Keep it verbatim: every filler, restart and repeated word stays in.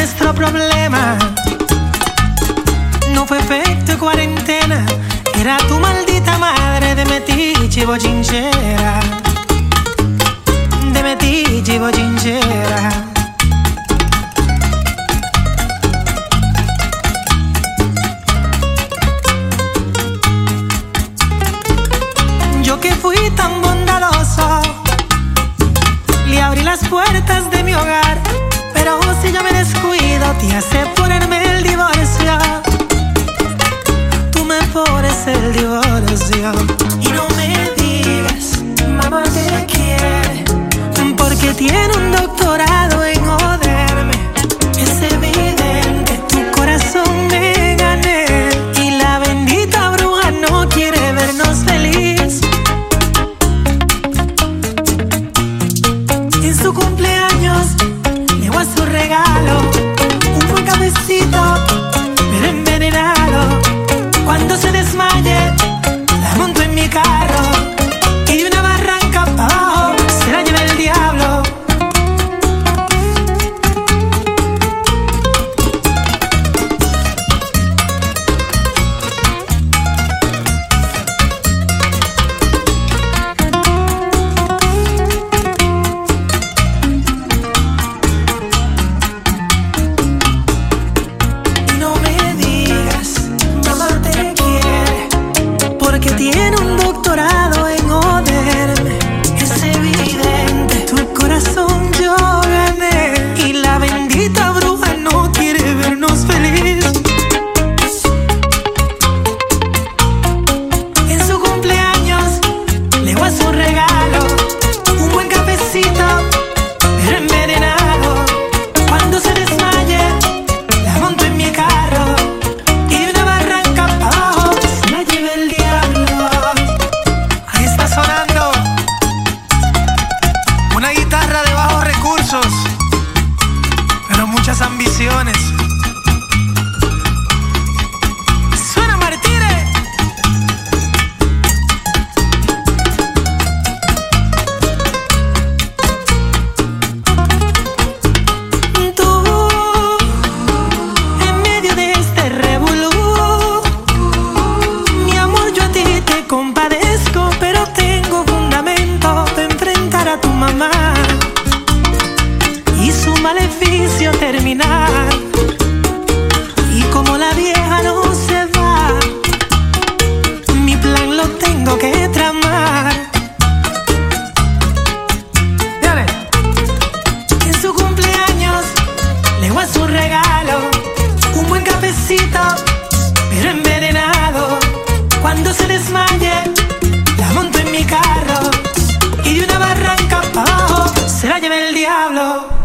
nuestro problema no fue efecto de cuarentena, era tu maldita madre de metiche y bochinchera, de metiche y bochinchera. Yo que fui tan bondadoso, le abrí las puertas de mi hogar, pero si yo me descuido te hace ponerme el divorcio. Tú me pones el divorcio. Y no me digas, mamá te quiere, porque tiene un doctorado en joderme. Es evidente, tu corazón me gané, y la bendita bruja no quiere vernos feliz. En su cumpleaños le voy a su regalo un buen cafecito, pero envenenado. Cuando se desmaye, la monto en mi carro y de una barranca para abajo se la lleva el diablo. Tiene un doctorado en joderme, es evidente, tu corazón yo gané, y la bendita bruja no quiere vernos feliz. En su cumpleaños le voy a su regalo un buen cafecito, pero envenenado. Cuando se desmaye, la monto en mi carro y de una barranca para abajo se la lleva el diablo. Ahí está sonando una guitarra de bajos recursos, pero muchas ambiciones. ¡Suena Martínez! Tú, en medio de este revolú, mi amor, yo a ti te compadezco, pero tengo fundamento de enfrentar a tu mamá y su maleficio terminar. Y como la vieja no se va, mi plan lo tengo que tramar. Dale. En su cumpleaños le voy a su regalo un buen cafecito, pero envenenado. Cuando se desmaye, la monto en mi carro y de una barranca para abajo se la lleva el diablo.